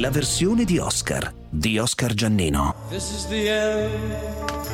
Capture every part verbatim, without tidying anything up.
la versione di Oscar di Oscar Giannino. This is the end.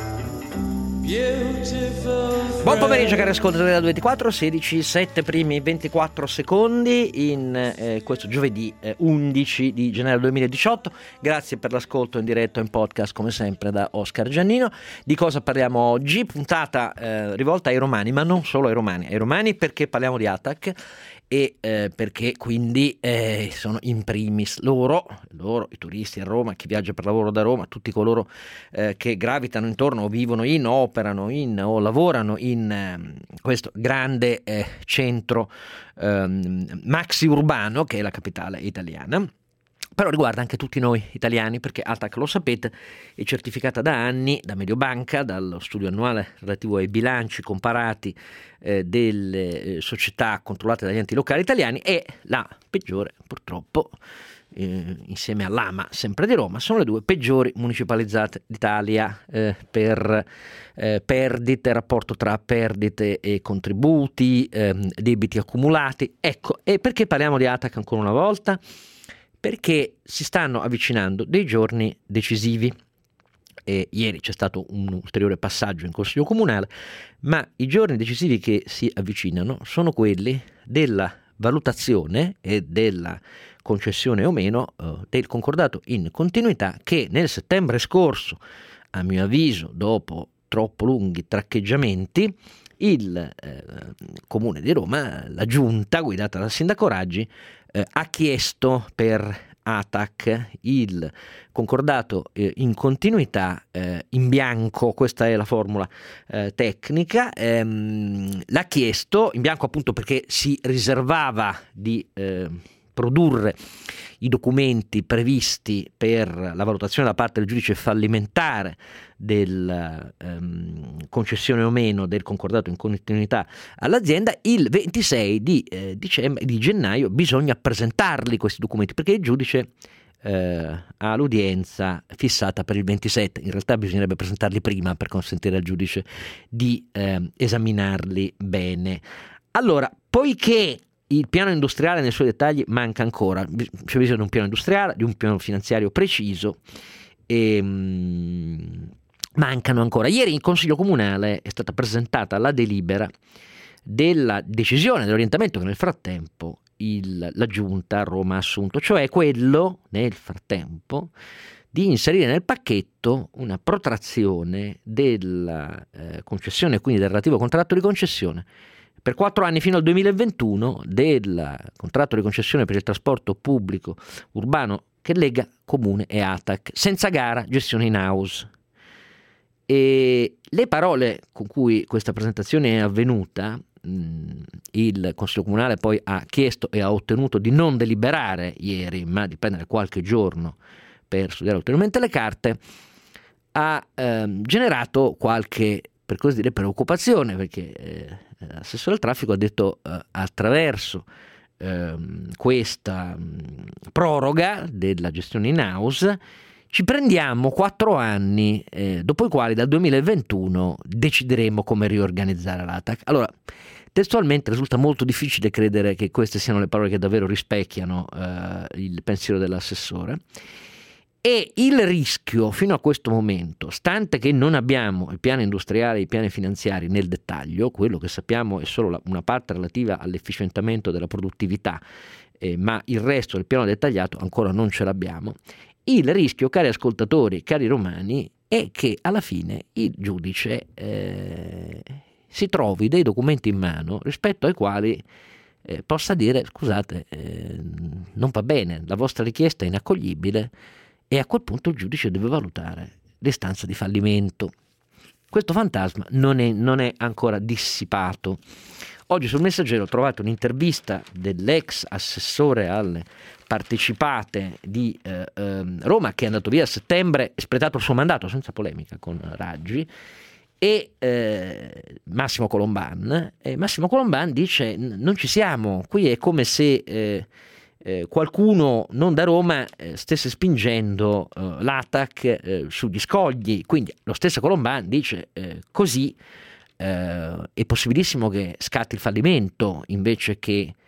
Buon pomeriggio cari ascoltatori della ventiquattro, sedici, sette primi ventiquattro secondi in eh, questo giovedì eh, undici di gennaio duemiladiciotto. Grazie per l'ascolto in diretta o in podcast come sempre da Oscar Giannino. Di cosa parliamo oggi? Puntata eh, rivolta ai romani, ma non solo ai romani. Ai romani perché parliamo di Atac e eh, perché quindi eh, sono in primis loro, loro, i turisti a Roma, chi viaggia per lavoro da Roma, tutti coloro eh, che gravitano intorno o vivono in, o operano in o lavorano in eh, questo grande eh, centro eh, maxi urbano che è la capitale italiana. Però riguarda anche tutti noi italiani, perché Atac, lo sapete, è certificata da anni da Mediobanca, dallo studio annuale relativo ai bilanci comparati eh, delle eh, società controllate dagli enti locali italiani, è la peggiore, purtroppo, eh, insieme all'A M A, sempre di Roma, sono le due peggiori municipalizzate d'Italia eh, per eh, perdite, rapporto tra perdite e contributi, eh, debiti accumulati. Ecco, e perché parliamo di Atac ancora una volta? Perché si stanno avvicinando dei giorni decisivi. E ieri c'è stato un ulteriore passaggio in Consiglio Comunale, ma i giorni decisivi che si avvicinano sono quelli della valutazione e della concessione o meno eh, del concordato in continuità che nel settembre scorso, a mio avviso, dopo troppo lunghi traccheggiamenti, il eh, Comune di Roma, la giunta guidata dal sindaco Raggi, eh, ha chiesto per Atac il concordato eh, in continuità eh, in bianco. Questa è la formula eh, tecnica. Ehm, l'ha chiesto in bianco appunto perché si riservava di eh, produrre i documenti previsti per la valutazione da parte del giudice fallimentare della ehm, concessione o meno del concordato in continuità all'azienda. Il ventisei di, eh, dicembre, di gennaio bisogna presentarli questi documenti, perché il giudice eh, ha l'udienza fissata per il ventisette. In realtà bisognerebbe presentarli prima per consentire al giudice di eh, esaminarli bene. Allora, poiché il piano industriale nei suoi dettagli manca ancora, c'è bisogno di un piano industriale, di un piano finanziario preciso, e mh, mancano ancora. Ieri in Consiglio Comunale è stata presentata la delibera della decisione, dell'orientamento che nel frattempo il, la Giunta a Roma ha assunto, cioè quello, nel frattempo, di inserire nel pacchetto una protrazione della eh, concessione, quindi del relativo contratto di concessione, per quattro anni fino al duemilaventuno del contratto di concessione per il trasporto pubblico urbano che lega Comune e Atac, senza gara, gestione in house. E le parole con cui questa presentazione è avvenuta, mh, il Consiglio Comunale poi ha chiesto e ha ottenuto di non deliberare ieri, ma di prendere qualche giorno per studiare ulteriormente le carte, ha ehm, generato qualche, per così dire, preoccupazione, perché eh, l'assessore al traffico ha detto eh, attraverso eh, questa mh, proroga della gestione in house ci prendiamo quattro anni eh, dopo i quali dal duemilaventuno decideremo come riorganizzare l'Atac. Allora, testualmente risulta molto difficile credere che queste siano le parole che davvero rispecchiano eh, il pensiero dell'assessore. E il rischio fino a questo momento, stante che non abbiamo il piano industriale e i piani finanziari nel dettaglio, quello che sappiamo è solo la, una parte relativa all'efficientamento della produttività, eh, ma il resto del piano dettagliato ancora non ce l'abbiamo. Il rischio, cari ascoltatori, cari romani, è che alla fine il giudice eh, si trovi dei documenti in mano rispetto ai quali eh, possa dire: scusate, eh, non va bene, la vostra richiesta è inaccoglibile. E a quel punto il giudice deve valutare l'istanza di fallimento. Questo fantasma non è, non è ancora dissipato. Oggi sul Messaggero ho trovato un'intervista dell'ex assessore alle partecipate di eh, eh, Roma, che è andato via a settembre, espletato il suo mandato senza polemica con Raggi, e eh, Massimo Colomban. E Massimo Colomban dice: non ci siamo, qui è come se eh, Eh, qualcuno non da Roma eh, stesse spingendo eh, l'Atac eh, sugli scogli. Quindi lo stesso Colomban dice eh, così eh, è possibilissimo che scatti il fallimento invece che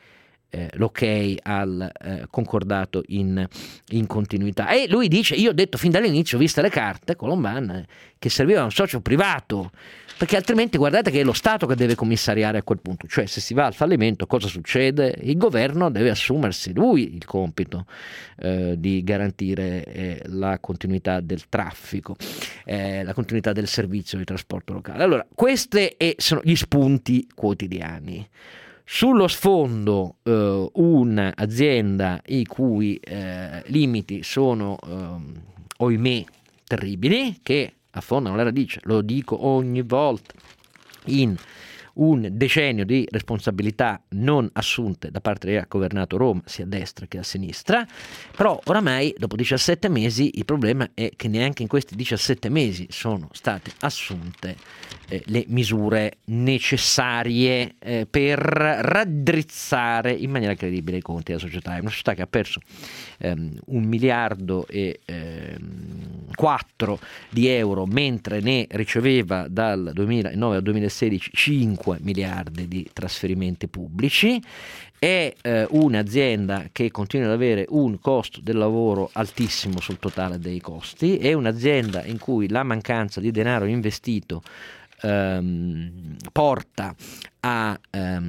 eh, l'ok al eh, concordato in, in continuità. E lui dice: io ho detto fin dall'inizio, viste le carte, Colomban, eh, che serviva un socio privato, perché altrimenti guardate che è lo Stato che deve commissariare a quel punto, cioè se si va al fallimento cosa succede? Il governo deve assumersi lui il compito eh, di garantire eh, la continuità del traffico, eh, la continuità del servizio di trasporto locale. Allora, questi sono gli spunti quotidiani. Sullo sfondo eh, un'azienda i cui eh, limiti sono eh, ohimè terribili, che affondano le radici, lo dico ogni volta, in un decennio di responsabilità non assunte da parte di chi ha governato Roma, sia a destra che a sinistra. Però oramai dopo diciassette mesi il problema è che neanche in questi diciassette mesi sono state assunte eh, le misure necessarie eh, per raddrizzare in maniera credibile i conti della società. È una società che ha perso ehm, un miliardo e ehm, quattro di euro, mentre ne riceveva dal duemilanove al duemilasedici cinque miliardi di trasferimenti pubblici. È eh, un'azienda che continua ad avere un costo del lavoro altissimo sul totale dei costi, è un'azienda in cui la mancanza di denaro investito ehm, porta a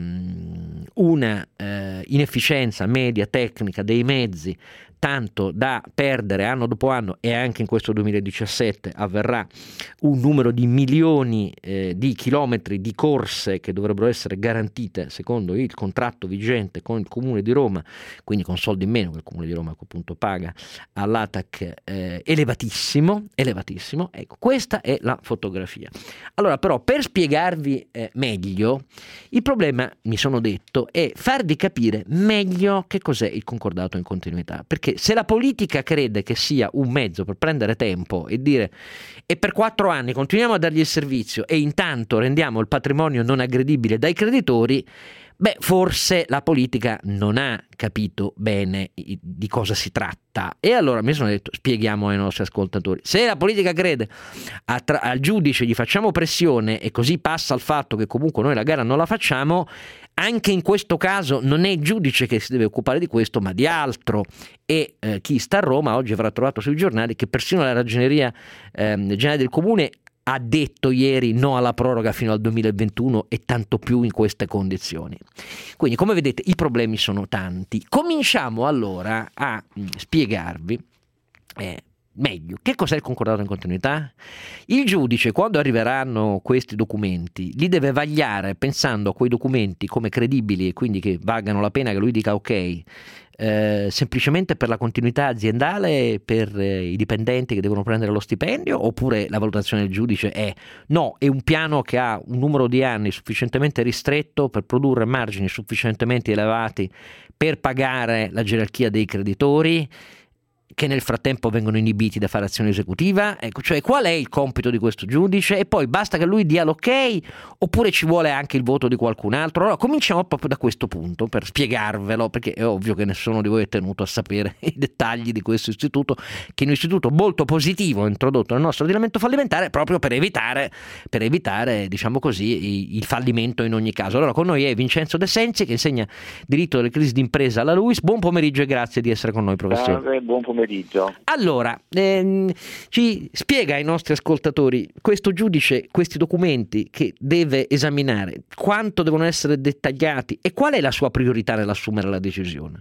ehm, una eh, inefficienza media tecnica dei mezzi, tanto da perdere anno dopo anno, e anche in questo duemiladiciassette avverrà, un numero di milioni eh, di chilometri di corse che dovrebbero essere garantite secondo il contratto vigente con il Comune di Roma, quindi con soldi in meno che il Comune di Roma a quel punto paga all'A T A C, eh, elevatissimo, elevatissimo. Ecco, questa è la fotografia. Allora, però, per spiegarvi eh, meglio, il problema, mi sono detto, è farvi capire meglio che cos'è il concordato in continuità, perché se la politica crede che sia un mezzo per prendere tempo e dire e per quattro anni continuiamo a dargli il servizio e intanto rendiamo il patrimonio non aggredibile dai creditori, beh, forse la politica non ha capito bene di cosa si tratta. E allora mi sono detto, spieghiamo ai nostri ascoltatori: se la politica crede a tra- al giudice gli facciamo pressione e così passa il fatto che comunque noi la gara non la facciamo, anche in questo caso non è il giudice che si deve occupare di questo, ma di altro. E eh, chi sta a Roma oggi avrà trovato sui giornali che persino la ragioneria eh, generale del comune ha detto ieri no alla proroga fino al duemilaventuno, e tanto più in queste condizioni. Quindi, come vedete, i problemi sono tanti. Cominciamo allora a mh, spiegarvi eh, meglio che cos'è il concordato in continuità. Il giudice, quando arriveranno questi documenti, li deve vagliare pensando a quei documenti come credibili e quindi che valgano la pena che lui dica ok, Eh, semplicemente per la continuità aziendale, per eh, i dipendenti che devono prendere lo stipendio, oppure la valutazione del giudice è no, è un piano che ha un numero di anni sufficientemente ristretto per produrre margini sufficientemente elevati per pagare la gerarchia dei creditori, che nel frattempo vengono inibiti da fare azione esecutiva. Ecco, cioè, qual è il compito di questo giudice? E poi basta che lui dia l'ok, oppure ci vuole anche il voto di qualcun altro? Allora cominciamo proprio da questo punto per spiegarvelo, perché è ovvio che nessuno di voi è tenuto a sapere i dettagli di questo istituto, che è un istituto molto positivo introdotto nel nostro ordinamento fallimentare proprio per evitare, per evitare diciamo così, il fallimento in ogni caso. Allora con noi è Vincenzo De Sensi, che insegna diritto delle crisi d'impresa alla LUISS. Buon pomeriggio e grazie di essere con noi, professore. Salve, buon pomeriggio. Allora, ehm, ci spiega ai nostri ascoltatori questo giudice, questi documenti che deve esaminare, quanto devono essere dettagliati e qual è la sua priorità nell'assumere la decisione?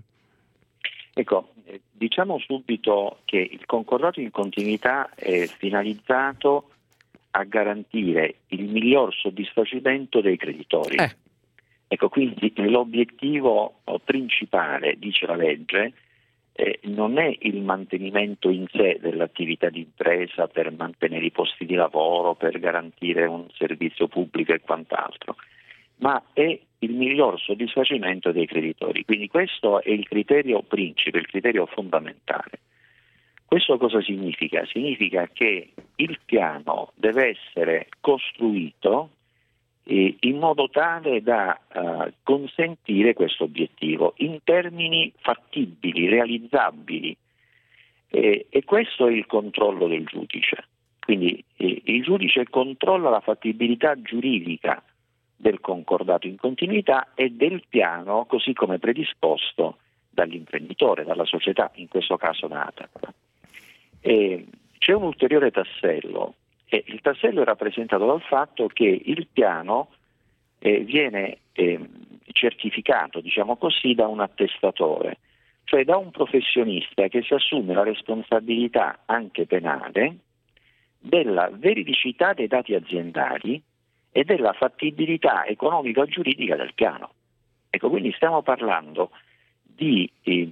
Ecco, diciamo subito che il concordato in continuità è finalizzato a garantire il miglior soddisfacimento dei creditori. Eh. Ecco, quindi l'obiettivo principale, dice la legge, Eh, non è il mantenimento in sé dell'attività di impresa per mantenere i posti di lavoro, per garantire un servizio pubblico e quant'altro, ma è il miglior soddisfacimento dei creditori. Quindi questo è il criterio principe, il criterio fondamentale. Questo cosa significa? Significa che il piano deve essere costruito in modo tale da uh, consentire questo obiettivo in termini fattibili, realizzabili, eh, e questo è il controllo del giudice. Quindi eh, il giudice controlla la fattibilità giuridica del concordato concordato in continuità e del piano così come predisposto dall'imprenditore, dalla società, in questo caso da ATAC. E c'è un ulteriore tassello, e il tassello è rappresentato dal fatto che il piano eh, viene eh, certificato, diciamo così, da un attestatore, cioè da un professionista che si assume la responsabilità anche penale della veridicità dei dati aziendali e della fattibilità economica o giuridica del piano. Ecco, quindi stiamo parlando di eh,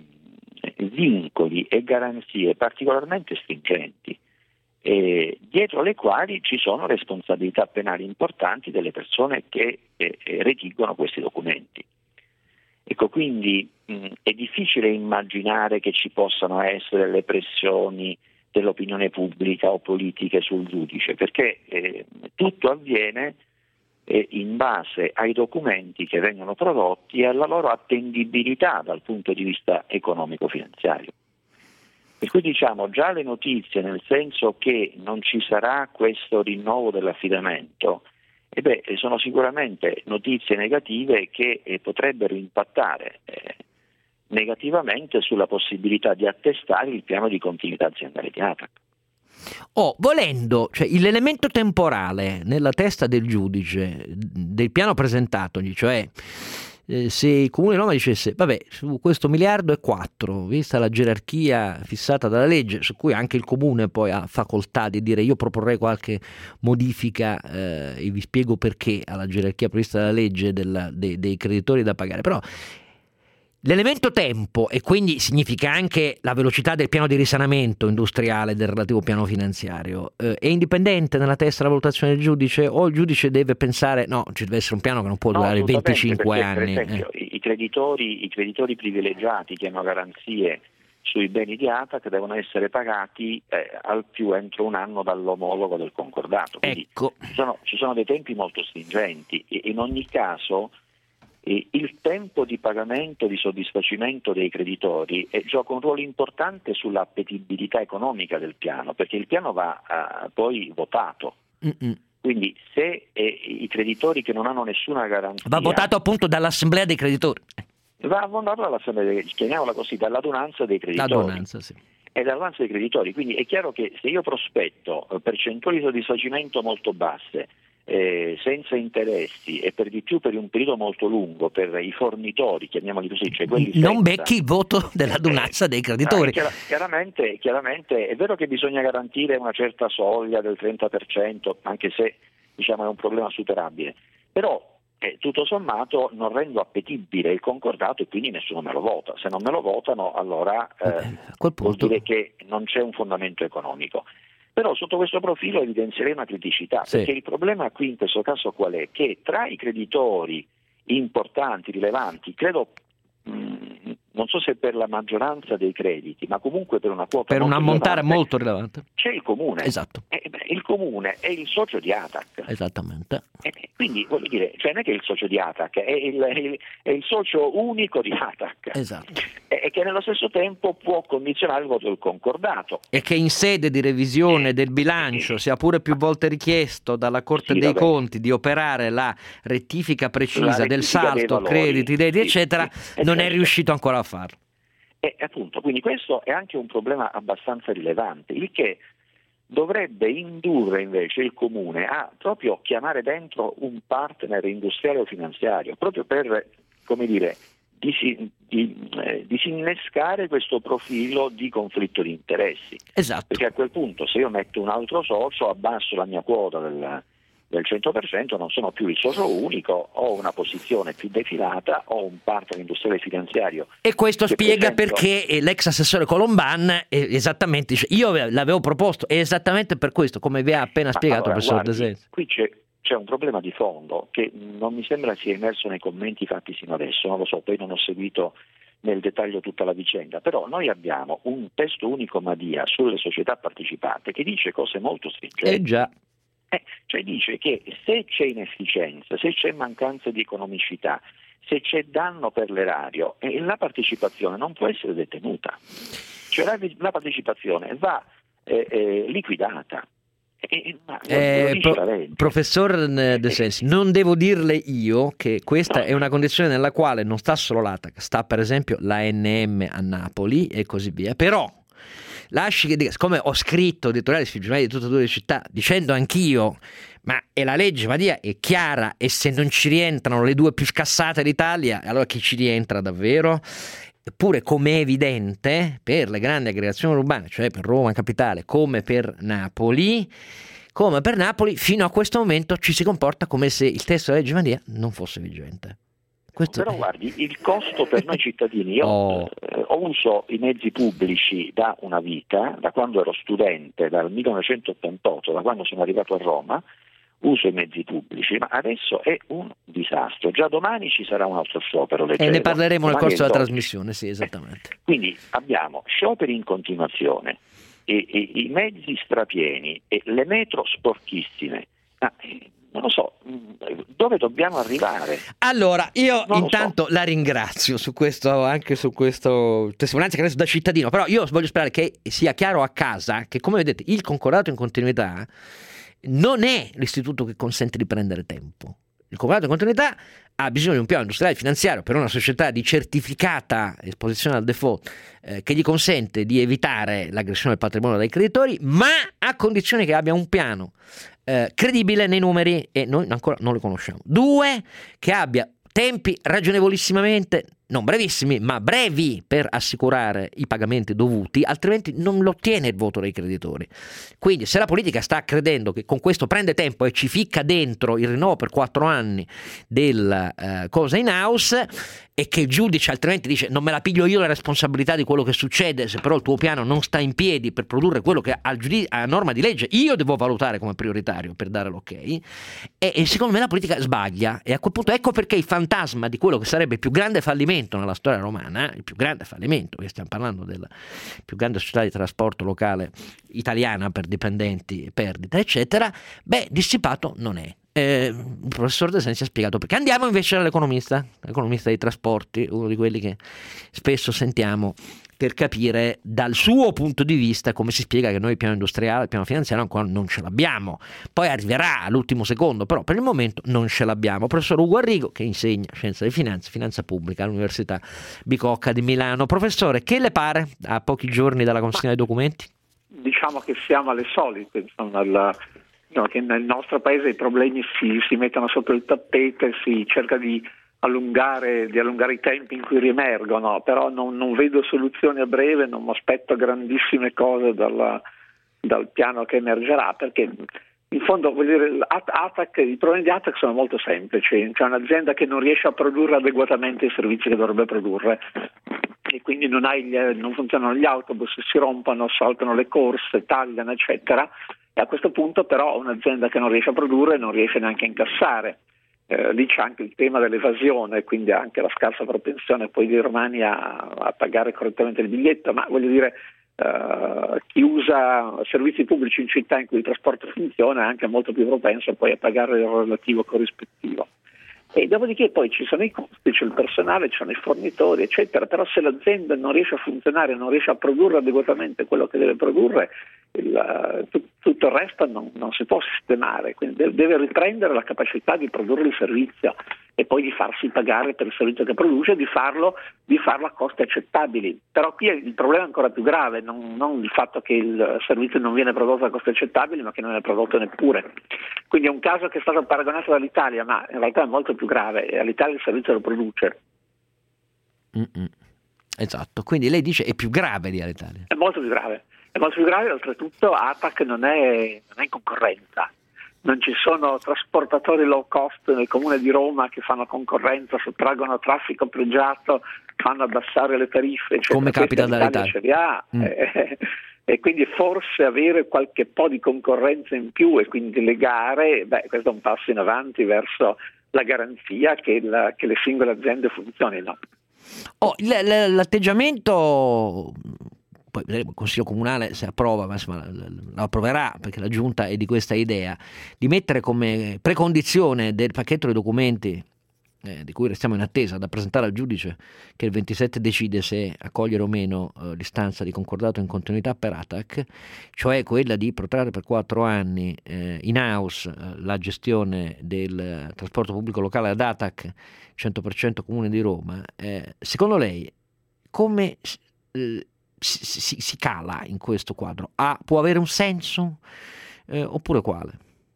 vincoli e garanzie particolarmente stringenti, eh, dietro le quali ci sono responsabilità penali importanti delle persone che eh, redigono questi documenti. Ecco, quindi mh, è difficile immaginare che ci possano essere le pressioni dell'opinione pubblica o politiche sul giudice, perché eh, tutto avviene eh, in base ai documenti che vengono prodotti e alla loro attendibilità dal punto di vista economico-finanziario. Per cui diciamo già le notizie, nel senso che non ci sarà questo rinnovo dell'affidamento, e beh, sono sicuramente notizie negative che eh, potrebbero impattare eh, negativamente sulla possibilità di attestare il piano di continuità aziendale di ATAC. Oh, volendo, cioè l'elemento temporale nella testa del giudice del piano presentatogli, cioè eh, se il Comune di Roma dicesse vabbè, su questo miliardo e quattro, vista la gerarchia fissata dalla legge, su cui anche il Comune poi ha facoltà di dire io proporrei qualche modifica eh, e vi spiego perché alla gerarchia prevista dalla legge della, dei, dei creditori da pagare, però l'elemento tempo, e quindi significa anche la velocità del piano di risanamento industriale del relativo piano finanziario, eh, è indipendente nella testa della valutazione del giudice, o il giudice deve pensare no, ci deve essere un piano che non può no, durare venticinque perché, anni. Per esempio, eh. i, creditori, i creditori privilegiati che hanno garanzie sui beni di ATAC devono essere pagati eh, al più entro un anno dall'omologo del concordato. Quindi Ecco. ci sono, ci sono dei tempi molto stringenti e in ogni caso E il tempo di pagamento, di soddisfacimento dei creditori eh, gioca un ruolo importante sulla appetibilità economica del piano, perché il piano va uh, poi votato. Mm-mm. Quindi se eh, i creditori che non hanno nessuna garanzia... Va votato appunto dall'assemblea dei creditori. Va votato dall'assemblea dei creditori, chiamiamola così, dall'adunanza dei creditori. L'adunanza, sì. E dall'adunanza dei creditori. Quindi è chiaro che se io prospetto percentuali di soddisfacimento molto basse, Eh, senza interessi e per di più per un periodo molto lungo per i fornitori, chiamiamoli così, cioè quelli non senza, becchi il voto dell'adunanza dei creditori. Eh, chiar- chiaramente, chiaramente è vero che bisogna garantire una certa soglia del trenta per cento, anche se diciamo è un problema superabile, però eh, tutto sommato non rendo appetibile il concordato e quindi nessuno me lo vota. Se non me lo votano allora eh, eh, a quel punto... vuol dire che non c'è un fondamento economico. Però sotto questo profilo evidenzierei una criticità, sì. Perché il problema qui in questo caso qual è? Che tra i creditori importanti, rilevanti, credo, mh, non so se per la maggioranza dei crediti, ma comunque per una quota per un molto ammontare rilevante, molto rilevante, c'è il Comune. Esatto. Eh, beh, il Comune è il socio di ATAC. Esattamente. Eh, quindi voglio dire, cioè non è che è il socio di ATAC, è il, il, è il socio unico di ATAC. Esatto. E, e che nello stesso tempo può condizionare il voto del concordato. E che in sede di revisione del bilancio sia pure più volte richiesto dalla Corte sì, dei vabbè. Conti di operare la rettifica precisa La rettifica del saldo, dei crediti, debiti, sì, eccetera, sì, non certo. è riuscito ancora a farlo. E appunto, quindi questo è anche un problema abbastanza rilevante, il che dovrebbe indurre invece il Comune a proprio chiamare dentro un partner industriale o finanziario, proprio per, come dire, disi, di, eh, disinnescare questo profilo di conflitto di interessi. Esatto. Perché a quel punto se io metto un altro socio, abbasso la mia quota del, del cento per cento, non sono più il socio unico, ho una posizione più defilata, ho un partner industriale finanziario. E questo spiega presento... perché l'ex assessore Colomban eh, esattamente dice, io l'avevo proposto, è esattamente per questo, come vi ha appena Ma spiegato allora, il professor guardi, De Sensi. Qui c'è, c'è un problema di fondo che non mi sembra sia emerso nei commenti fatti sino adesso, non lo so, poi non ho seguito nel dettaglio tutta la vicenda, però noi abbiamo un testo unico Madia sulle società partecipate che dice cose molto stringenti. Eh già. Eh, cioè dice che se c'è inefficienza, se c'è mancanza di economicità, se c'è danno per l'erario, eh, la partecipazione non può essere detenuta, cioè la, la partecipazione va eh, eh, liquidata. Eh, ma Eh, pro- professor De Sensi, non devo dirle io che questa No. è una condizione nella quale non sta solo l'A T A C, sta per esempio l'A N M a Napoli e così via, però lasci che dica, siccome ho scritto editoriali sui giornali di tutte e due le città dicendo anch'io ma è la legge Madia è chiara e se non ci rientrano le due più scassate d'Italia allora chi ci rientra davvero? Eppure come è evidente per le grandi aggregazioni urbane, cioè per Roma Capitale come per Napoli, come per Napoli fino a questo momento ci si comporta come se il testo della legge Madia non fosse vigente. Questo Però è... guardi, il costo per noi cittadini, io Oh. eh, uso i mezzi pubblici da una vita, da quando ero studente, dal millenovecentottantotto, da quando sono arrivato a Roma, uso i mezzi pubblici, ma adesso è un disastro. Già domani ci sarà un altro sciopero. E leggevo. ne parleremo nel Domani corso è della dodici. trasmissione, sì, esattamente. Quindi abbiamo scioperi in continuazione, e, e, i mezzi strapieni e le metro sporchissime. Ma, eh, non lo so, dove dobbiamo arrivare? Allora, io Non lo intanto so. la ringrazio su questo, anche su questo testimonianza che adesso da cittadino, però io voglio sperare che sia chiaro a casa che, come vedete, il concordato in continuità non è l'istituto che consente di prendere tempo. Il concordato in continuità ha bisogno di un piano industriale e finanziario per una società di certificata esposizione al default eh, che gli consente di evitare l'aggressione del patrimonio dai creditori, ma a condizione che abbia un piano eh, credibile nei numeri e noi ancora non lo conosciamo. Due, che abbia tempi ragionevolissimamente, non brevissimi, ma brevi per assicurare i pagamenti dovuti, altrimenti non lo ottiene il voto dei creditori. Quindi se la politica sta credendo che con questo prende tempo e ci ficca dentro il rinnovo per quattro anni del eh, cosa in house e che il giudice altrimenti dice non me la piglio io la responsabilità di quello che succede se però il tuo piano non sta in piedi per produrre quello che al giudice, a norma di legge io devo valutare come prioritario per dare l'ok, e, e secondo me la politica sbaglia e a quel punto ecco perché il fantasma di quello che sarebbe il più grande fallimento nella storia romana, il più grande fallimento, perché stiamo parlando della più grande società di trasporto locale italiana per dipendenti, perdita eccetera, beh dissipato non è. Eh, il professor De Sensi ha spiegato perché. Andiamo invece all'economista, l'economista dei trasporti, uno di quelli che spesso sentiamo per capire dal suo punto di vista come si spiega che noi il piano industriale, il piano finanziario ancora non ce l'abbiamo, poi arriverà all'ultimo secondo, però per il momento non ce l'abbiamo. Professor Ugo Arrigo, che insegna scienza di finanza, finanza pubblica all'Università Bicocca di Milano. Professore, che le pare a pochi giorni dalla consegna dei documenti? Diciamo che siamo alle solite, insomma, la, no, che nel nostro paese i problemi si, si mettono sotto il tappeto, si cerca di allungare, di allungare i tempi in cui riemergono, però non, non vedo soluzioni a breve, non mi aspetto grandissime cose dalla, dal piano che emergerà, perché in fondo vuol dire, A T A C, i problemi di A T A C sono molto semplici, c'è un'azienda che non riesce a produrre adeguatamente i servizi che dovrebbe produrre e quindi non, hai gli, non funzionano gli autobus, si rompono, saltano le corse, tagliano eccetera, e a questo punto però un'azienda che non riesce a produrre non riesce neanche a incassare. Eh, lì c'è anche il tema dell'evasione, quindi anche la scarsa propensione poi dei romani a, a pagare correttamente il biglietto, ma voglio dire eh, chi usa servizi pubblici in città in cui il trasporto funziona è anche molto più propenso poi a pagare il relativo corrispettivo. E dopodiché poi ci sono i costi, c'è il personale, ci sono i fornitori eccetera, però se l'azienda non riesce a funzionare, non riesce a produrre adeguatamente quello che deve produrre, il, tutto il resto non, non si può sistemare, quindi deve, deve riprendere la capacità di produrre il servizio e poi di farsi pagare per il servizio che produce e di farlo, di farlo a costi accettabili. Però qui il problema è ancora più grave, non, non il fatto che il servizio non viene prodotto a costi accettabili, ma che non è prodotto neppure. Quindi è un caso che è stato paragonato dall'Italia, ma in realtà è molto più grave, e all'Italia il servizio lo produce. Mm-mm. Esatto, quindi lei dice è più grave di all'Italia. È molto più grave, è molto più grave, oltretutto A T A C non è, non è in concorrenza. Non ci sono trasportatori low cost nel comune di Roma che fanno concorrenza, sottraggono traffico pregiato, fanno abbassare le tariffe, eccetera. Come capita dall'Italia. Ce li ha, mm. eh, e quindi forse avere qualche po' di concorrenza in più e quindi le gare, beh, questo è un passo in avanti verso la garanzia che, la, che le singole aziende funzionino. Oh, l- l- l'atteggiamento, poi vedremo il Consiglio Comunale se approva, ma insomma lo approverà perché la Giunta è di questa idea, di mettere come precondizione del pacchetto dei documenti eh, di cui restiamo in attesa da presentare al giudice, che il ventisette decide se accogliere o meno eh, l'istanza di concordato in continuità per ATAC, cioè quella di protrarre per quattro anni eh, in house eh, la gestione del trasporto pubblico locale ad ATAC, cento per cento Comune di Roma. Eh, secondo lei come eh, si, si, si cala in questo quadro? Ah, può avere un senso eh, oppure quale?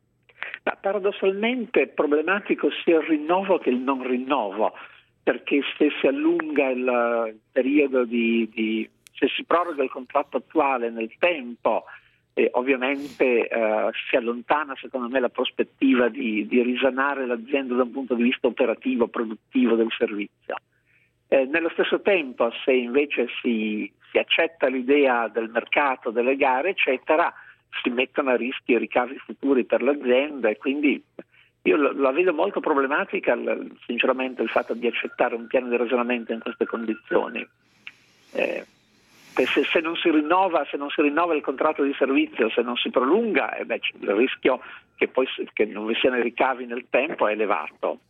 Ma paradossalmente è problematico sia il rinnovo che il non rinnovo, perché se si allunga il periodo di, di se si proroga il contratto attuale nel tempo, eh, ovviamente eh, si allontana secondo me la prospettiva di, di risanare l'azienda da un punto di vista operativo, produttivo del servizio. Eh, nello stesso tempo, se invece si, si accetta l'idea del mercato, delle gare, eccetera, si mettono a rischio i ricavi futuri per l'azienda, e quindi io la vedo molto problematica sinceramente il fatto di accettare un piano di ragionamento in queste condizioni. Eh, se, se non si rinnova, se non si rinnova il contratto di servizio, se non si prolunga, eh beh, il rischio che poi che non vi siano i ricavi nel tempo è elevato.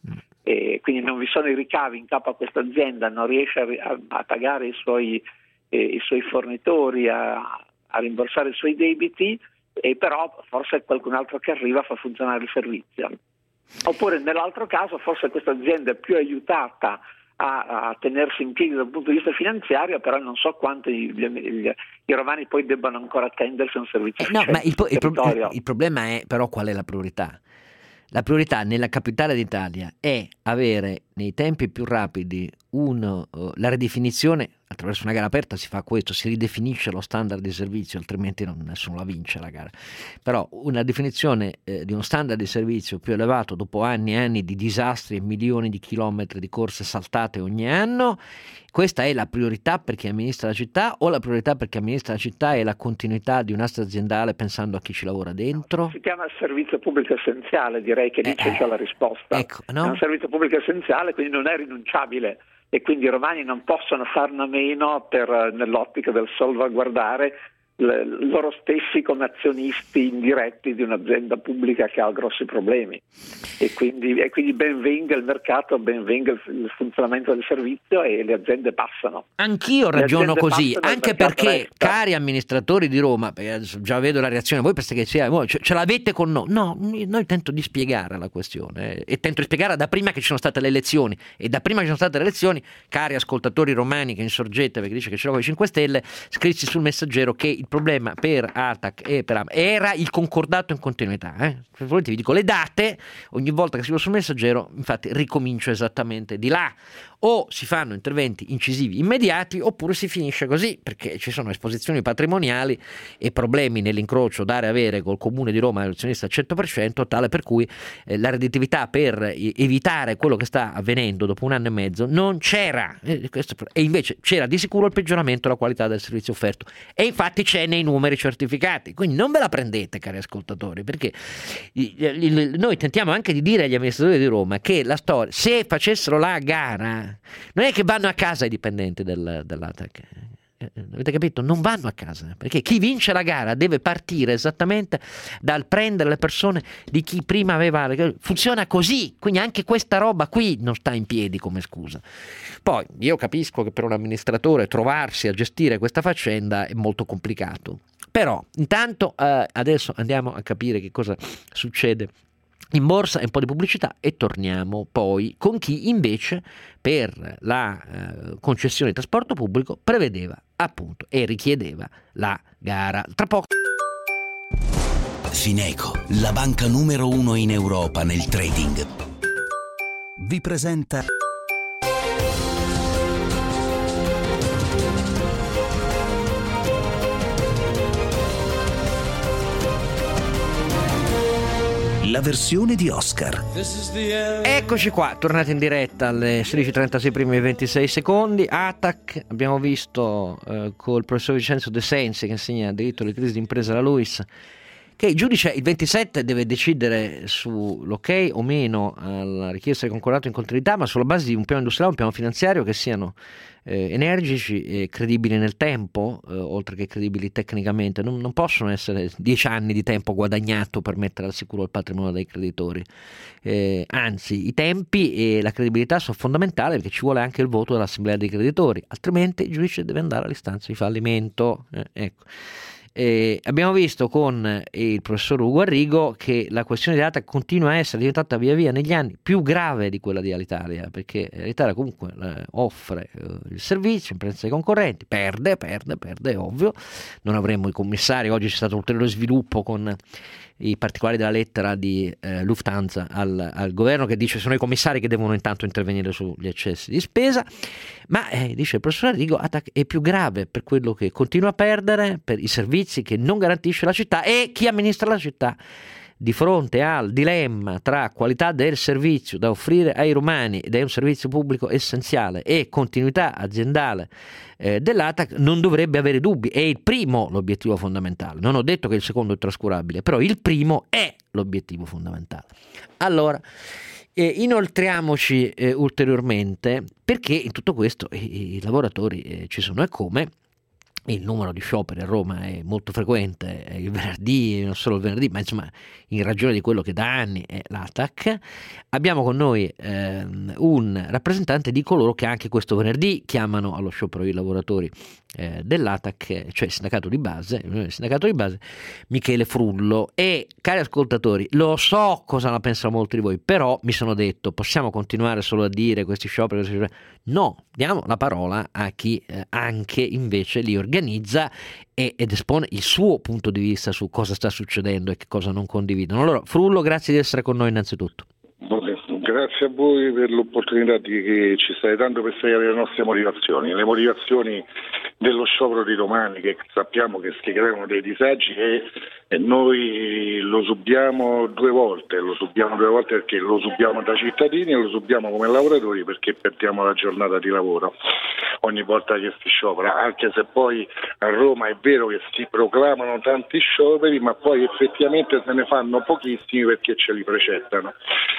E quindi non vi sono i ricavi in capo a questa azienda, non riesce a, a, a pagare i suoi, eh, i suoi fornitori, a, a rimborsare i suoi debiti, e però forse è qualcun altro che arriva a far funzionare il servizio. Oppure nell'altro caso forse questa azienda è più aiutata a, a tenersi in piedi dal punto di vista finanziario, però non so quanto i, gli, i romani poi debbano ancora attendersi un servizio eh, no, ma il, il, pro- il problema è però qual è la priorità? La priorità nella capitale d'Italia è avere nei tempi più rapidi uno, uh, la ridefinizione, attraverso una gara aperta si fa questo, si ridefinisce lo standard di servizio, altrimenti non, nessuno la vince la gara, però una definizione eh, di uno standard di servizio più elevato dopo anni e anni di disastri e milioni di chilometri di corse saltate ogni anno. Questa è la priorità per chi amministra la città, o la priorità per chi amministra la città è la continuità di un'asta aziendale pensando a chi ci lavora dentro? Si chiama servizio pubblico essenziale, direi che lì c'è già la risposta. Ecco, no? È un servizio pubblico essenziale, quindi non è rinunciabile, e quindi i romani non possono farne a meno per, nell'ottica del salvaguardare le, loro stessi come azionisti indiretti di un'azienda pubblica che ha grossi problemi, e quindi, e quindi ben venga il mercato, ben venga il, il funzionamento del servizio, e le aziende passano. Anch'io ragiono così, passano, anche perché resta. Cari amministratori di Roma, perché adesso già vedo la reazione, voi pensate che sia, voi ce, ce l'avete con noi? No, noi tento di spiegare la questione eh, e tento di spiegare da prima che ci sono state le elezioni, e da prima che ci sono state le elezioni, cari ascoltatori romani che insorgete perché dice che ce l'ho con i cinque Stelle, scrissi sul Messaggero che il problema per ATAC e per AMA era il concordato in continuità. Eh? Se volete vi dico le date, ogni volta che scrivo sul Messaggero, infatti ricomincio esattamente di là. O si fanno interventi incisivi immediati, oppure si finisce così, perché ci sono esposizioni patrimoniali e problemi nell'incrocio dare-avere col Comune di Roma azionista al cento per cento, tale per cui eh, la redditività per evitare quello che sta avvenendo dopo un anno e mezzo non c'era, eh, questo, e invece c'era di sicuro il peggioramento della qualità del servizio offerto, e infatti c'è nei numeri certificati. Quindi non ve la prendete, cari ascoltatori, perché il, il, noi tentiamo anche di dire agli amministratori di Roma che la storia, se facessero la gara, non è che vanno a casa i dipendenti del, dell'ATAC, eh, avete capito? Non vanno a casa, perché chi vince la gara deve partire esattamente dal prendere le persone di chi prima aveva, funziona così, quindi anche questa roba qui non sta in piedi come scusa. Poi io capisco che per un amministratore trovarsi a gestire questa faccenda è molto complicato, però intanto eh, adesso andiamo a capire che cosa succede in borsa e un po' di pubblicità, e torniamo poi con chi invece per la eh, concessione di trasporto pubblico prevedeva appunto e richiedeva la gara. Tra poco. Fineco, la banca numero uno in Europa nel trading, vi presenta la versione di Oscar. Eccoci qua, tornati in diretta alle sedici e trentasei primi e ventisei secondi. ATAC, abbiamo visto eh, col professor Vincenzo De Sensi, che insegna diritto alle crisi d'impresa alla LUISS, che il giudice il ventisette deve decidere sull'ok o meno alla richiesta di concordato in continuità, ma sulla base di un piano industriale, un piano finanziario che siano eh, energici e credibili nel tempo, eh, oltre che credibili tecnicamente. Non, non possono essere dieci anni di tempo guadagnato per mettere al sicuro il patrimonio dei creditori. Eh, anzi, i tempi e la credibilità sono fondamentali, perché ci vuole anche il voto dell'assemblea dei creditori, altrimenti il giudice deve andare all'istanza di fallimento. Eh, ecco. Eh, abbiamo visto con il professor Ugo Arrigo che la questione di Atac continua a essere diventata via via negli anni più grave di quella di Alitalia, perché Alitalia comunque eh, offre eh, il servizio in presenza dei concorrenti, perde, perde, perde, è ovvio. Non avremmo i commissari, oggi c'è stato un ulteriore sviluppo con i particolari della lettera di eh, Lufthansa al, al governo, che dice sono i commissari che devono intanto intervenire sugli eccessi di spesa, ma eh, dice il professor Arrigo, Atac è più grave per quello che continua a perdere, per i servizi che non garantisce la città e chi amministra la città. Di fronte al dilemma tra qualità del servizio da offrire ai romani, ed è un servizio pubblico essenziale, e continuità aziendale eh, dell'Atac, non dovrebbe avere dubbi. È il primo l'obiettivo fondamentale. Non ho detto che il secondo è trascurabile, però il primo è l'obiettivo fondamentale. Allora, eh, inoltriamoci eh, ulteriormente, perché in tutto questo i, i lavoratori eh, ci sono, e come. Il numero di scioperi a Roma è molto frequente, il venerdì, non solo il venerdì, ma insomma in ragione di quello che da anni è l'Atac. Abbiamo con noi eh, un rappresentante di coloro che anche questo venerdì chiamano allo sciopero i lavoratori eh, dell'Atac, cioè il sindacato di base, il sindacato di base, Michele Frullo. E cari ascoltatori, lo so cosa la pensano molti di voi, però mi sono detto, possiamo continuare solo a dire questi scioperi, questi scioperi? No, diamo la parola a chi eh, anche invece li organizza e, ed espone il suo punto di vista su cosa sta succedendo e che cosa non condividono. Allora, Frullo, grazie di essere con noi innanzitutto. Grazie a voi per l'opportunità di, che ci state dando per spiegare le nostre motivazioni, le motivazioni dello sciopero di domani, che sappiamo che si creano dei disagi, e, e noi lo subiamo due volte, lo subiamo due volte perché lo subiamo da cittadini e lo subiamo come lavoratori perché perdiamo la giornata di lavoro ogni volta che si sciopera, anche se poi a Roma è vero che si proclamano tanti scioperi, ma poi effettivamente se ne fanno pochissimi perché ce li precettano.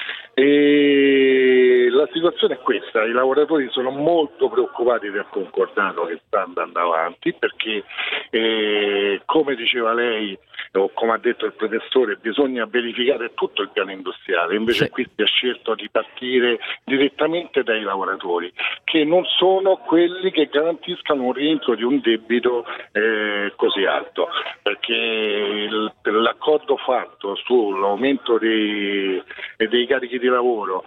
E la situazione è questa: i lavoratori sono molto preoccupati del concordato che sta andando avanti, perché eh, come diceva lei o come ha detto il professore, bisogna verificare tutto il piano industriale, invece sì. Qui si è scelto di partire direttamente dai lavoratori, che non sono quelli che garantiscano un rientro di un debito eh, così alto, perché il, l'accordo fatto sull'aumento dei, dei carichi di lavoro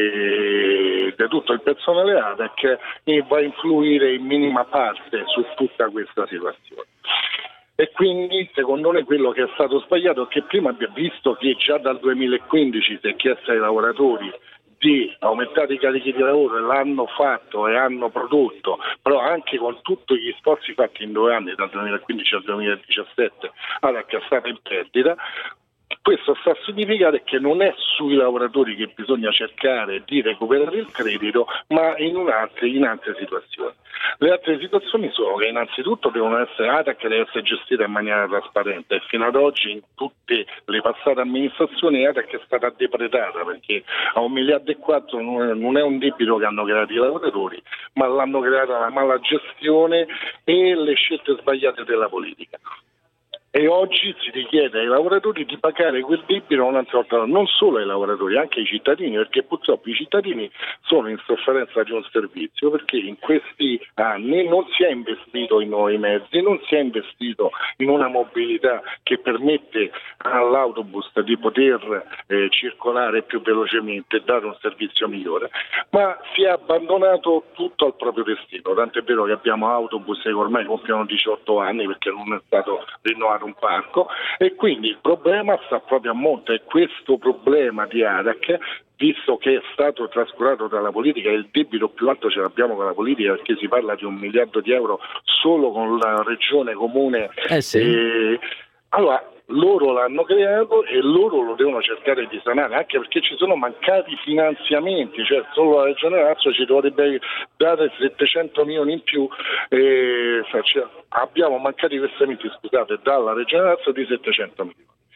di tutto il personale Atac e va a influire in minima parte su tutta questa situazione. E quindi secondo me quello che è stato sbagliato è che prima abbiamo visto che già dal duemilaquindici si è chiesto ai lavoratori di aumentare i carichi di lavoro, e l'hanno fatto e hanno prodotto, però anche con tutti gli sforzi fatti in due anni, dal duemilaquindici al duemiladiciassette, Atac è stata in perdita. Questo sta a significare che non è sui lavoratori che bisogna cercare di recuperare il credito, ma in, un'altra, in altre situazioni. Le altre situazioni sono che innanzitutto devono essere Atac deve essere gestita in maniera trasparente, e fino ad oggi in tutte le passate amministrazioni Atac è stata depredata, perché a un miliardo e quattro non è un debito che hanno creato i lavoratori, ma l'hanno creata la mala gestione e le scelte sbagliate della politica. E oggi si richiede ai lavoratori di pagare quel debito un'altra volta, non solo ai lavoratori, anche ai cittadini, perché purtroppo i cittadini sono in sofferenza di un servizio, perché in questi anni non si è investito in nuovi mezzi, non si è investito in una mobilità che permette all'autobus di poter eh, circolare più velocemente e dare un servizio migliore, ma si è abbandonato tutto al proprio destino, tant'è vero che abbiamo autobus che ormai compiono diciotto anni perché non è stato rinnovato un parco, e quindi il problema sta proprio a monte. E questo problema di Atac, visto che è stato trascurato dalla politica, e il debito più alto ce l'abbiamo con la politica, perché si parla di un miliardo di euro solo con la regione comune, eh sì. e, allora loro l'hanno creato e loro lo devono cercare di sanare, anche perché ci sono mancati finanziamenti, cioè solo la regione Lazio ci dovrebbe dare settecento milioni in più, e, cioè, abbiamo mancati versamenti, scusate, dalla regione Lazio di settecento milioni.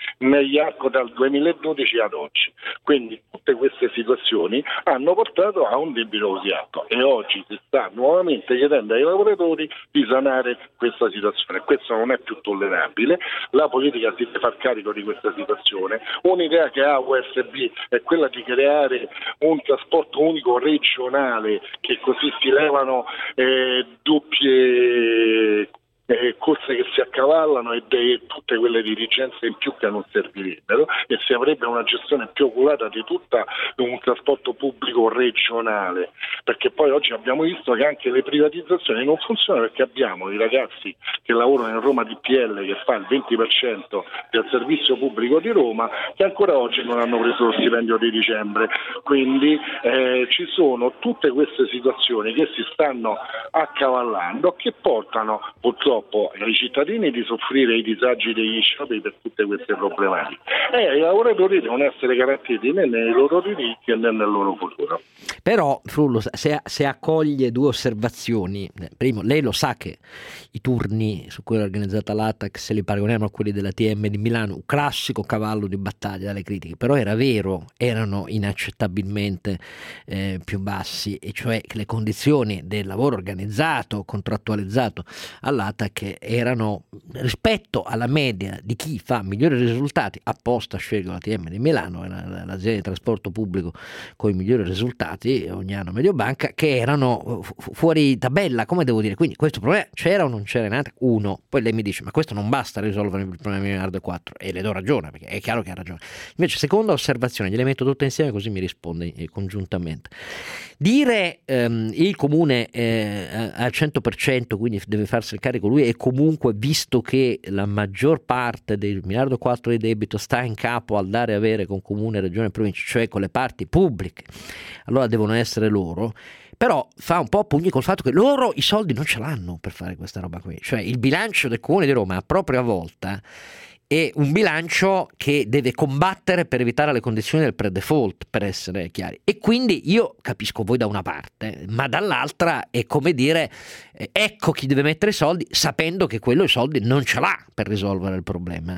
negli arco dal duemiladodici ad oggi. Quindi tutte queste situazioni hanno portato a un debito così alto e oggi si sta nuovamente chiedendo ai lavoratori di sanare questa situazione. Questo non è più tollerabile, la politica si deve far carico di questa situazione. Un'idea che ha U S B è quella di creare un trasporto unico regionale, che così si levano eh, doppie Eh, corse che si accavallano e de- tutte quelle dirigenze in più che non servirebbero, e si avrebbe una gestione più oculata di tutto un trasporto pubblico regionale, perché poi oggi abbiamo visto che anche le privatizzazioni non funzionano, perché abbiamo i ragazzi che lavorano in Roma D P L che fa il venti per cento del servizio pubblico di Roma, che ancora oggi non hanno preso lo stipendio di dicembre. Quindi eh, ci sono tutte queste situazioni che si stanno accavallando, che portano purtroppo ai cittadini di soffrire i disagi degli scioperi per tutte queste problematiche, e i lavoratori devono essere garantiti né nei loro diritti né nel loro futuro. Però Frullo, se, se accoglie due osservazioni, primo, lei lo sa che i turni su cui è organizzata l'A T A C, se li paragoniamo a quelli della T M di Milano, un classico cavallo di battaglia dalle critiche, però era vero, erano inaccettabilmente eh, più bassi, e cioè che le condizioni del lavoro organizzato, contrattualizzato all'A T A C erano, rispetto alla media di chi fa migliori risultati, apposta scelgo la T M di Milano, l'azienda di trasporto pubblico con i migliori risultati ogni anno Mediobanca, che erano fu- fuori tabella, come devo dire. Quindi questo problema c'era o non c'era in A T A C? Uno. Poi lei mi dice, ma questo non basta a risolvere il problema di miliardo e quattro, e le do ragione, perché è chiaro che ha ragione. Invece, seconda osservazione, gliele metto tutte insieme così mi risponde eh, congiuntamente. Dire ehm, il comune eh, al cento per cento, quindi deve farsi il carico lui, e comunque, visto che la maggior parte del miliardo e quattro di debito sta in capo al dare e avere con comune, regione e provincia, cioè con le parti pubbliche, allora devono essere loro. Però fa un po' a pugni col fatto che loro i soldi non ce l'hanno per fare questa roba qui, cioè il bilancio del comune di Roma a propria volta è un bilancio che deve combattere per evitare le condizioni del pre-default, per essere chiari. E quindi io capisco voi da una parte, ma dall'altra è come dire, eh, ecco chi deve mettere i soldi, sapendo che quello i soldi non ce l'ha per risolvere il problema.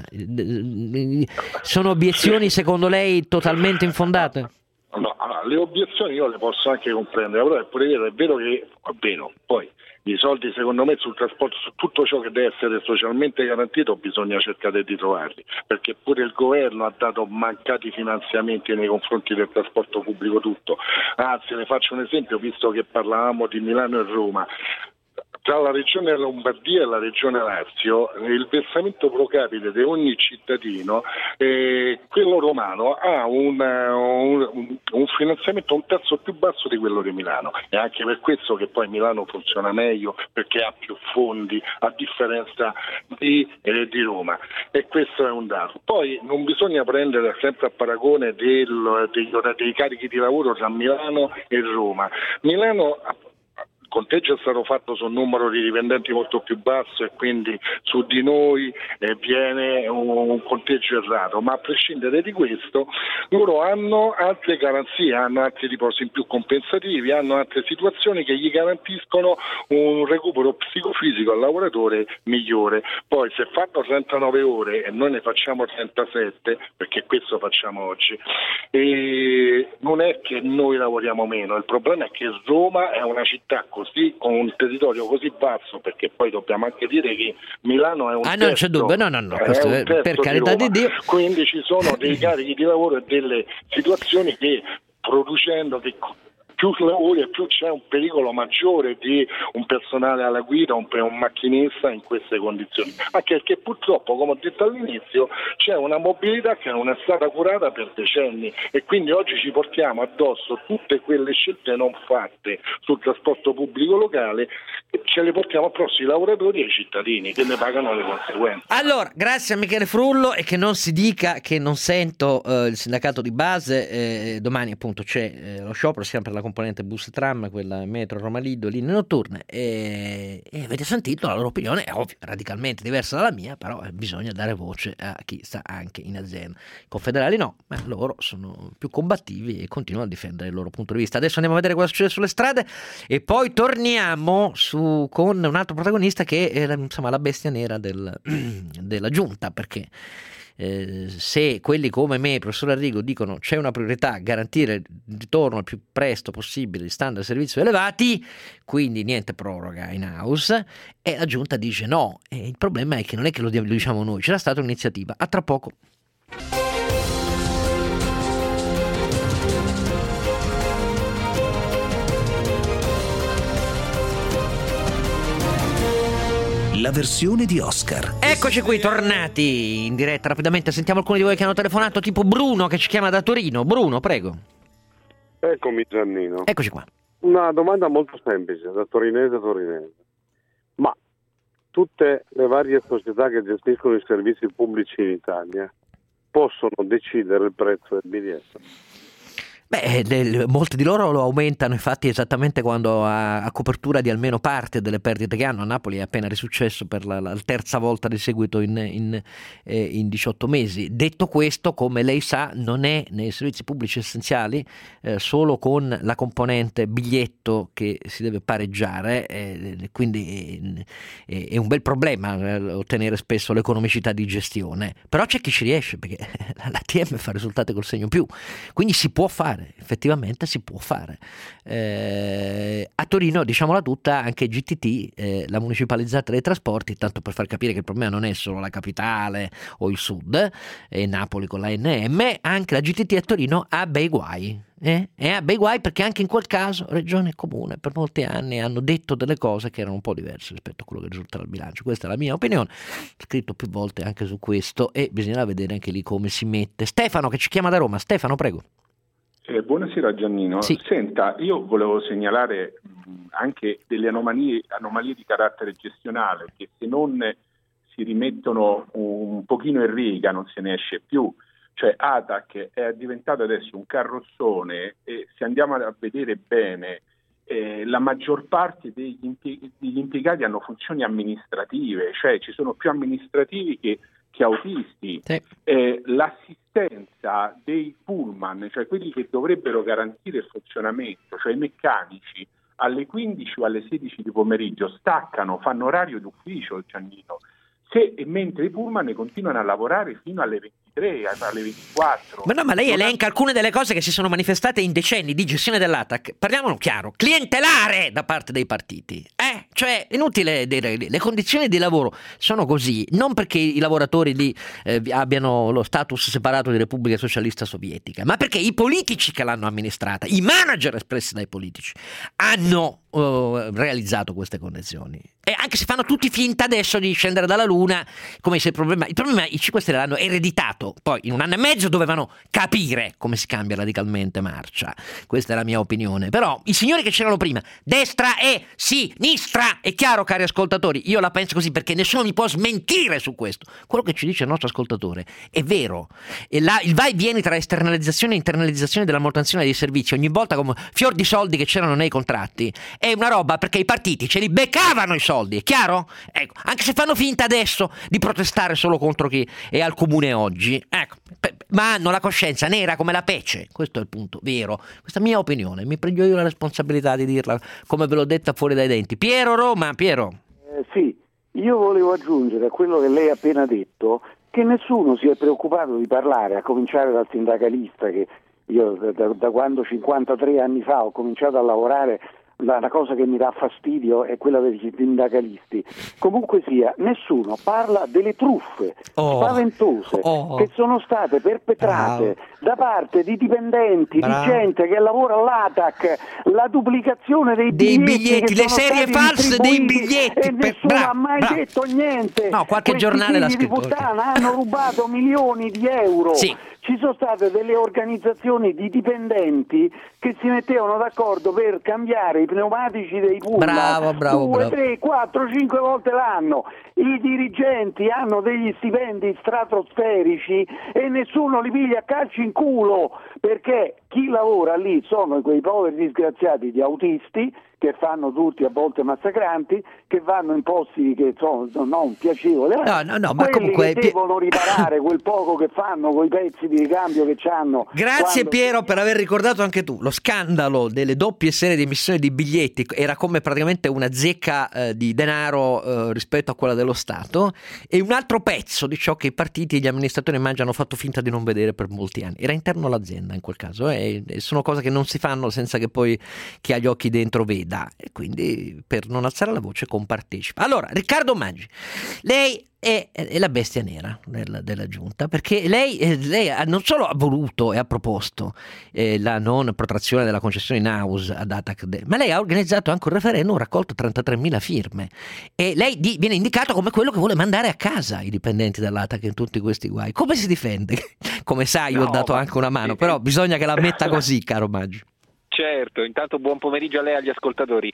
Sono obiezioni secondo lei totalmente infondate? No, allora, le obiezioni io le posso anche comprendere, però è pure vero, è vero che va bene, poi i soldi secondo me sul trasporto, su tutto ciò che deve essere socialmente garantito, bisogna cercare di trovarli, perché pure il governo ha dato mancati finanziamenti nei confronti del trasporto pubblico tutto. Anzi, le faccio un esempio, visto che parlavamo di Milano e Roma. Tra la regione Lombardia e la regione Lazio il versamento pro capite di ogni cittadino, eh, quello romano, ha un, un, un finanziamento un terzo più basso di quello di Milano, e anche per questo che poi Milano funziona meglio, perché ha più fondi a differenza di, eh, di Roma, e questo è un dato. Poi non bisogna prendere sempre a paragone del, dei, dei carichi di lavoro tra Milano e Roma. Milano, il conteggio è stato fatto su un numero di dipendenti molto più basso, e quindi su di noi eh, viene un, un conteggio errato, ma a prescindere di questo loro hanno altre garanzie, hanno altri riposi in più compensativi, hanno altre situazioni che gli garantiscono un recupero psicofisico al lavoratore migliore. Poi se fanno trentanove ore e noi ne facciamo trentasette, perché questo facciamo oggi, e non è che noi lavoriamo meno, il problema è che Roma è una città così, con un territorio così basso, perché poi dobbiamo anche dire che Milano è un ah, terzo, non c'è dubbio, no, no, no, questo è un per carità di, di Dio. Quindi ci sono dei carichi di lavoro e delle situazioni che, producendo che più lavori e più c'è un pericolo maggiore di un personale alla guida, un, un macchinista in queste condizioni, anche perché purtroppo, come ho detto all'inizio, c'è una mobilità che non è stata curata per decenni, e quindi oggi ci portiamo addosso tutte quelle scelte non fatte sul trasporto pubblico locale, e ce le portiamo addosso i lavoratori e i cittadini, che ne pagano le conseguenze. Allora, grazie a Michele Frullo, e che non si dica che non sento eh, il sindacato di base. Eh, domani appunto c'è eh, lo sciopero, siamo per la componente bus e tram, quella metro Roma Lido, linee notturne, e, e avete sentito la loro opinione, è ovvio, radicalmente diversa dalla mia, però eh, bisogna dare voce a chi sta anche in azienda. I confederali no, ma loro sono più combattivi e continuano a difendere il loro punto di vista. Adesso andiamo a vedere cosa succede sulle strade, e poi torniamo su con un altro protagonista che è insomma la bestia nera del, della giunta, perché eh, se quelli come me, professor Arrigo, dicono c'è una priorità garantire il ritorno il più presto possibile di standard di servizio elevati, quindi niente proroga in house, e la giunta dice no, e il problema è che non è che lo diciamo noi, c'era stata un'iniziativa. A tra poco. La versione di Oscar. Eccoci qui, tornati in diretta rapidamente. Sentiamo alcuni di voi che hanno telefonato, tipo Bruno che ci chiama da Torino. Bruno, prego. Eccomi Giannino. Eccoci qua. Una domanda molto semplice, da torinese a torinese. Ma tutte le varie società che gestiscono i servizi pubblici in Italia possono decidere il prezzo del biglietto? Beh, del, molti di loro lo aumentano infatti esattamente quando a, a copertura di almeno parte delle perdite che hanno. A Napoli è appena risuccesso per la, la terza volta di seguito in, in, eh, in diciotto mesi. Detto questo, come lei sa, non è nei servizi pubblici essenziali eh, solo con la componente biglietto che si deve pareggiare, eh, quindi eh, è un bel problema eh, ottenere spesso l'economicità di gestione, però c'è chi ci riesce perché l'A T M fa risultati col segno più, quindi si può fare. Effettivamente si può fare. Eh, a Torino, diciamola tutta, anche G T T, eh, la municipalizzata dei trasporti, tanto per far capire che il problema non è solo la capitale o il sud, e Napoli con la N M, anche la G T T a Torino ha bei guai. Eh? E ha bei guai perché anche in quel caso Regione e Comune per molti anni hanno detto delle cose che erano un po' diverse rispetto a quello che risulta dal bilancio. Questa è la mia opinione, ho scritto più volte anche su questo e bisognerà vedere anche lì come si mette. Stefano che ci chiama da Roma. Stefano, prego. Eh, buonasera Giannino. Sì. Senta, io volevo segnalare mh, anche delle anomalie, anomalie di carattere gestionale che se non si rimettono un pochino in riga non se ne esce più. Cioè A T A C è diventato adesso un carrozzone e se andiamo a vedere bene eh, la maggior parte degli, impieg- degli impiegati hanno funzioni amministrative, cioè ci sono più amministrativi che che autisti, sì. eh, l'assistenza dei pullman, cioè quelli che dovrebbero garantire il funzionamento, cioè i meccanici, alle quindici o alle sedici di pomeriggio staccano, fanno orario d'ufficio, Giannino, se, e mentre i pullman continuano a lavorare fino alle ventitré, alle ventiquattro. Ma no, ma lei non elenca ha... alcune delle cose che si sono manifestate in decenni di gestione dell'A T A C, parliamolo chiaro, clientelare da parte dei partiti. Eh, cioè, inutile dire, le condizioni di lavoro sono così, non perché i lavoratori lì eh, abbiano lo status separato di Repubblica Socialista Sovietica, ma perché i politici che l'hanno amministrata, i manager espressi dai politici, hanno uh, realizzato queste condizioni. E anche se fanno tutti finta adesso di scendere dalla luna, come se il problema, il problema i cinque Stelle l'hanno ereditato, poi in un anno e mezzo dovevano capire come si cambia radicalmente marcia. Questa è la mia opinione. Però i signori che c'erano prima, destra e sinistra, è chiaro cari ascoltatori, io la penso così perché nessuno mi può smentire su questo. Quello che ci dice il nostro ascoltatore è vero. E la, il vai e vieni tra esternalizzazione e internalizzazione della manutenzione dei servizi, ogni volta come fior di soldi che c'erano nei contratti, è una roba perché i partiti ce li beccavano i soldi. È chiaro? Ecco, anche se fanno finta adesso di protestare solo contro chi è al comune oggi, ecco, ma hanno la coscienza nera come la pece, questo è il punto vero. Questa è mia opinione, mi prendo io la responsabilità di dirla come ve l'ho detta fuori dai denti. Piero Roma, Piero. Eh, sì, io volevo aggiungere a quello che lei ha appena detto che nessuno si è preoccupato di parlare, a cominciare dal sindacalista che io da, da quando cinquantatré anni fa ho cominciato a lavorare. La, la cosa che mi dà fastidio è quella dei sindacalisti. Comunque sia, nessuno parla delle truffe oh, spaventose oh, che sono state perpetrate bravo. da parte di dipendenti, bravo. di gente che lavora all'A T A C, la duplicazione dei, dei biglietti, biglietti le serie false dei biglietti e nessuno bravo, ha mai bravo. detto niente. No, qualche Questi giornale l'ha figli scritto. di puttana hanno rubato milioni di euro. Sì. Ci sono state delle organizzazioni di dipendenti che si mettevano d'accordo per cambiare i pneumatici dei pullman bravo, bravo, due, bravo. tre, quattro, cinque volte l'anno. I dirigenti hanno degli stipendi stratosferici e nessuno li piglia a calci in culo, perché chi lavora lì sono quei poveri disgraziati di autisti che fanno tutti a volte massacranti, che vanno in posti che sono non piacevoli, no, no, no, ma comunque che devono riparare quel poco che fanno coi pezzi di di ricambio che c'hanno. Grazie quando... Piero per aver ricordato anche tu lo scandalo delle doppie serie di emissione di biglietti. Era come praticamente una zecca eh, di denaro eh, rispetto a quella dello Stato, e un altro pezzo di ciò che i partiti e gli amministratori mangi hanno fatto finta di non vedere per molti anni. Era interno all'azienda in quel caso, eh, e sono cose che non si fanno senza che poi chi ha gli occhi dentro veda, e quindi per non alzare la voce compartecipa. Allora, Riccardo Maggi, lei è, è la bestia nera della, della giunta, perché lei, eh, lei ha, non solo ha voluto e ha proposto eh, la non protrazione della concessione in house ad Atac, ma lei ha organizzato anche un referendum, ha raccolto trentatremila firme, e lei di, viene indicato come quello che vuole mandare a casa i dipendenti dell'Atac in tutti questi guai. Come si difende? Come sai, io no, ho dato ma... anche una mano, però bisogna che la metta così, caro Maggi. Certo, intanto buon pomeriggio a lei e agli ascoltatori.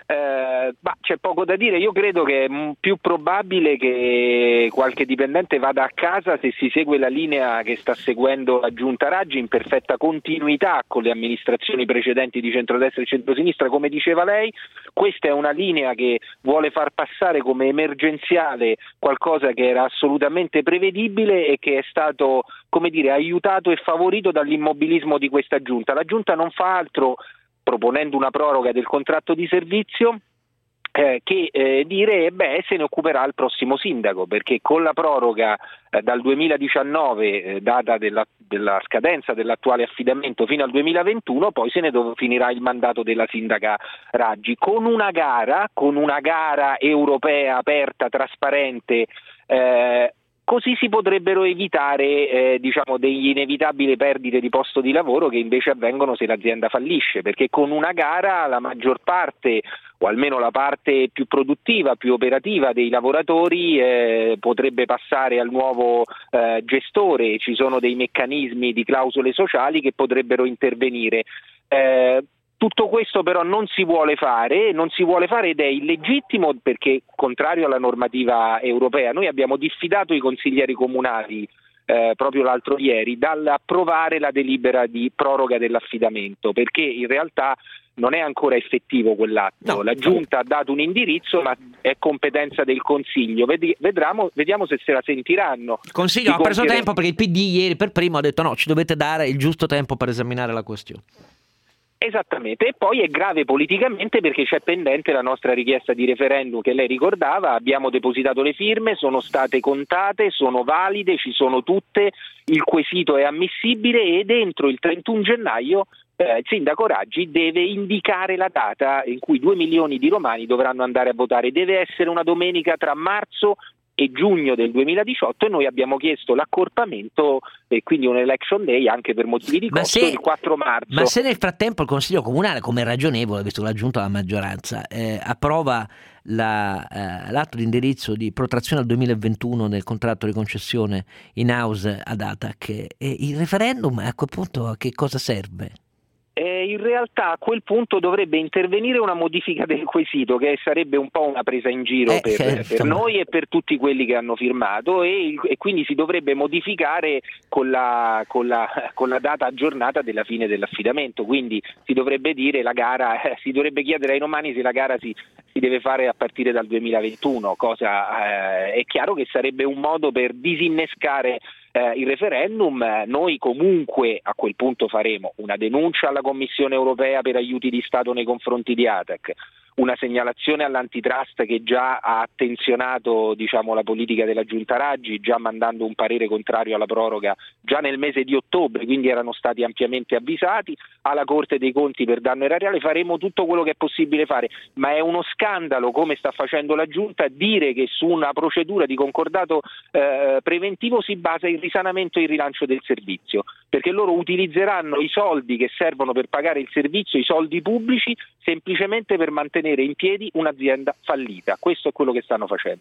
Eh, ma c'è poco da dire, io credo che è più probabile che qualche dipendente vada a casa se si segue la linea che sta seguendo la Giunta Raggi, in perfetta continuità con le amministrazioni precedenti di centrodestra e centrosinistra, come diceva lei. Questa è una linea che vuole far passare come emergenziale qualcosa che era assolutamente prevedibile e che è stato, come dire, aiutato e favorito dall'immobilismo di questa Giunta. La Giunta non fa altro, proponendo una proroga del contratto di servizio, eh, che eh, dire beh se ne occuperà il prossimo sindaco, perché con la proroga eh, dal duemiladiciannove, eh, data della, della scadenza dell'attuale affidamento, fino al duemilaventuno, poi se ne dov- finirà il mandato della sindaca Raggi, con una gara, con una gara europea aperta, trasparente. eh, Così si potrebbero evitare eh, diciamo degli inevitabili perdite di posto di lavoro che invece avvengono se l'azienda fallisce, perché con una gara la maggior parte, o almeno la parte più produttiva, più operativa dei lavoratori eh, potrebbe passare al nuovo eh, gestore. Ci sono dei meccanismi di clausole sociali che potrebbero intervenire. Eh, Tutto questo però non si vuole fare, non si vuole fare ed è illegittimo, perché contrario alla normativa europea. Noi abbiamo diffidato i consiglieri comunali eh, proprio l'altro ieri dall'approvare la delibera di proroga dell'affidamento, perché in realtà non è ancora effettivo quell'atto. No. La Giunta ha dato un indirizzo, ma è competenza del Consiglio. Vedi, vedremo, vediamo se se la sentiranno. Il Consiglio ha preso tempo, perché il P D ieri per primo ha detto no, ci dovete dare il giusto tempo per esaminare la questione. Esattamente, e poi è grave politicamente perché c'è pendente la nostra richiesta di referendum che lei ricordava. Abbiamo depositato le firme, sono state contate, sono valide, ci sono tutte, il quesito è ammissibile ed entro il trentuno gennaio eh, il sindaco Raggi deve indicare la data in cui due milioni di romani dovranno andare a votare. Deve essere una domenica tra marzo e giugno del duemiladiciotto, e noi abbiamo chiesto l'accorpamento e quindi un election day anche per motivi di costo il quattro marzo. Ma se nel frattempo il Consiglio Comunale, come è ragionevole, visto che l'ha giunta la maggioranza, eh, approva la, eh, l'atto di indirizzo di protrazione al duemilaventuno del contratto di concessione in house ad Atac, e il referendum a quel punto a che cosa serve? Eh, in realtà a quel punto dovrebbe intervenire una modifica del quesito, che sarebbe un po' una presa in giro eh, per, per noi e per tutti quelli che hanno firmato, e, il, e quindi si dovrebbe modificare con la, con, la, con la data aggiornata della fine dell'affidamento. Quindi si dovrebbe dire la gara, eh, si dovrebbe chiedere ai romani se la gara si, si deve fare a partire dal duemilaventuno, cosa eh, è chiaro che sarebbe un modo per disinnescare Eh, il referendum. Noi comunque a quel punto faremo una denuncia alla Commissione europea per aiuti di Stato nei confronti di Atac, una segnalazione all'antitrust che già ha attenzionato diciamo la politica della Giunta Raggi, già mandando un parere contrario alla proroga già nel mese di ottobre, quindi erano stati ampiamente avvisati, alla Corte dei Conti per danno erariale. Faremo tutto quello che è possibile fare, ma è uno scandalo, come sta facendo la Giunta, dire che su una procedura di concordato eh, preventivo si basa il risanamento e il rilancio del servizio, perché loro utilizzeranno i soldi che servono per pagare il servizio, i soldi pubblici, semplicemente per mantenere in piedi un'azienda fallita. Questo è quello che stanno facendo.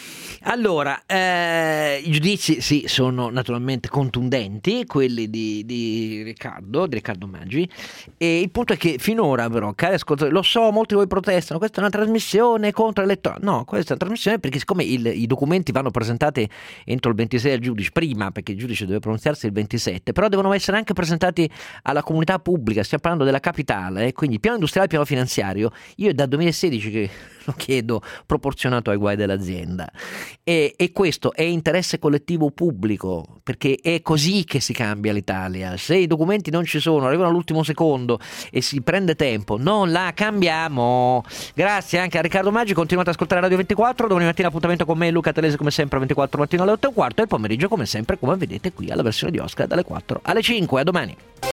Allora, eh, i giudizi sì, sono naturalmente contundenti, quelli di, di Riccardo, di Riccardo Maggi, e il punto è che finora però, cari ascoltatori, lo so, molti di voi protestano, questa è una trasmissione contro elettorale. No, questa è una trasmissione perché siccome il, i documenti vanno presentati entro il ventisei al giudice, prima, perché il giudice deve pronunziarsi il ventisette, però devono essere anche presentati alla comunità pubblica. Stiamo parlando della capitale, eh, quindi piano industriale, piano finanziario. Io è dal duemilasedici che lo chiedo, proporzionato ai guai dell'azienda. e, e questo è interesse collettivo pubblico, perché è così che si cambia l'Italia. Se i documenti non ci sono, arrivano all'ultimo secondo e si prende tempo, non la cambiamo. Grazie anche a Riccardo Maggi, continuate ad ascoltare Radio ventiquattro, domani mattina appuntamento con me Luca Telese come sempre ventiquattro mattino alle otto e un quarto e il pomeriggio come sempre, come vedete qui alla versione di Oscar dalle quattro alle cinque. A domani.